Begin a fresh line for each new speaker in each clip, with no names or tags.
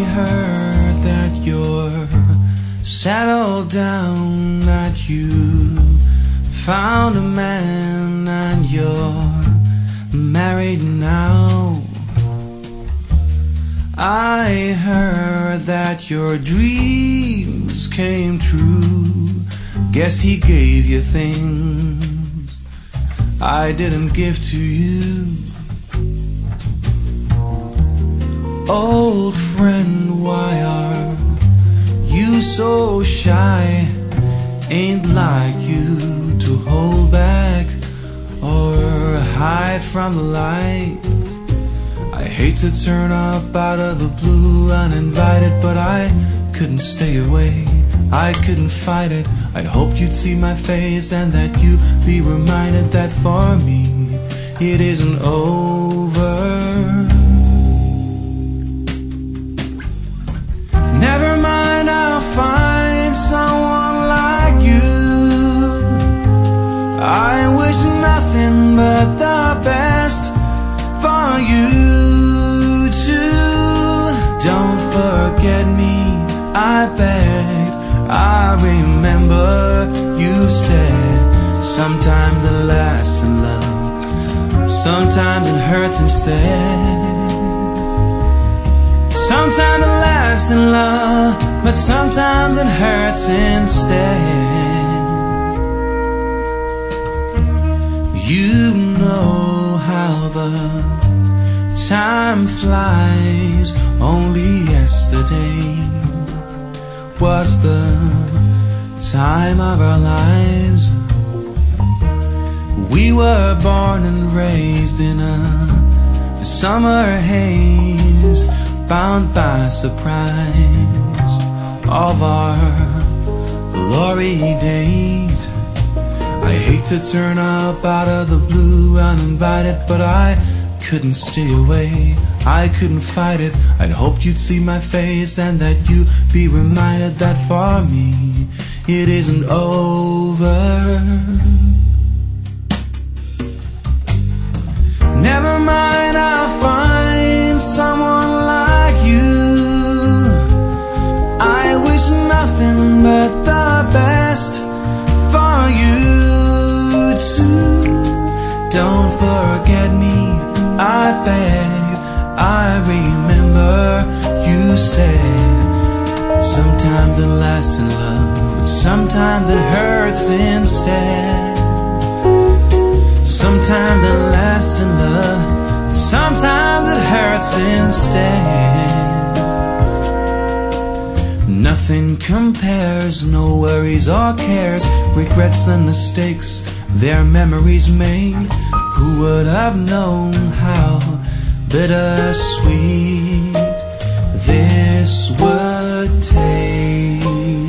heard that you're settled down, that you found a man and you're married now. I heard that your dreams came true. Guess he gave you things I didn't give to you. Old friend, why are you so shy? Ain't like you to hold back or hide from the light. I hate to turn up out of the blue uninvited, but I couldn't stay away, I couldn't fight it. I'd hoped you'd see my face and that you'd be reminded that for me it isn't over. Never mind, I'll find someone like you. I wish nothing but the best for you too. Don't forget me, I begged. I remember you said sometimes it lasts in love, sometimes it hurts instead. Sometimes it lasts in love, but sometimes it hurts instead. You know how the time flies. Only yesterday was the time of our lives. We were born and raised in a summer haze, bound by surprise of our glory days. I hate to turn up out of the blue uninvited, but I couldn't stay away, I couldn't fight it. I'd hoped you'd see my face and that you'd be reminded that for me it isn't over. Never mind, I'll find someone like you. I wish nothing but the best for you too. Don't forget me, I beg. I remember you said sometimes it lasts in love, but sometimes it hurts instead. Sometimes it lasts in love, but sometimes it hurts instead. Nothing compares, no worries or cares, regrets and mistakes, their memories made. Who would have known how bittersweet this would taste?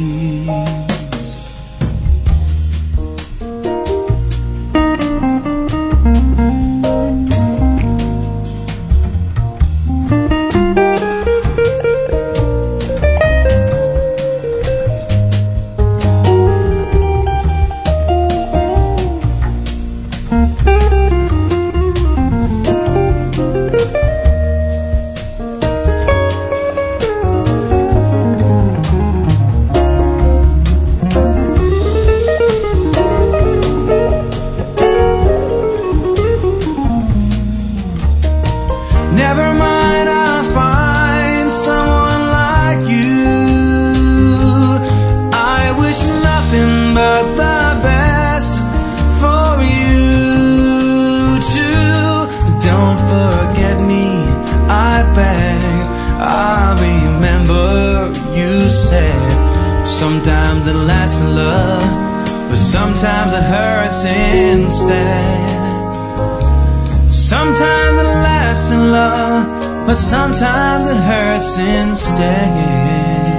Never mind, I'll find someone like you. I wish nothing but the best for you too. Don't forget me, I beg. I remember you said sometimes it lasts in love, but sometimes it hurts instead. Sometimes it lasts in love, but sometimes it hurts instead.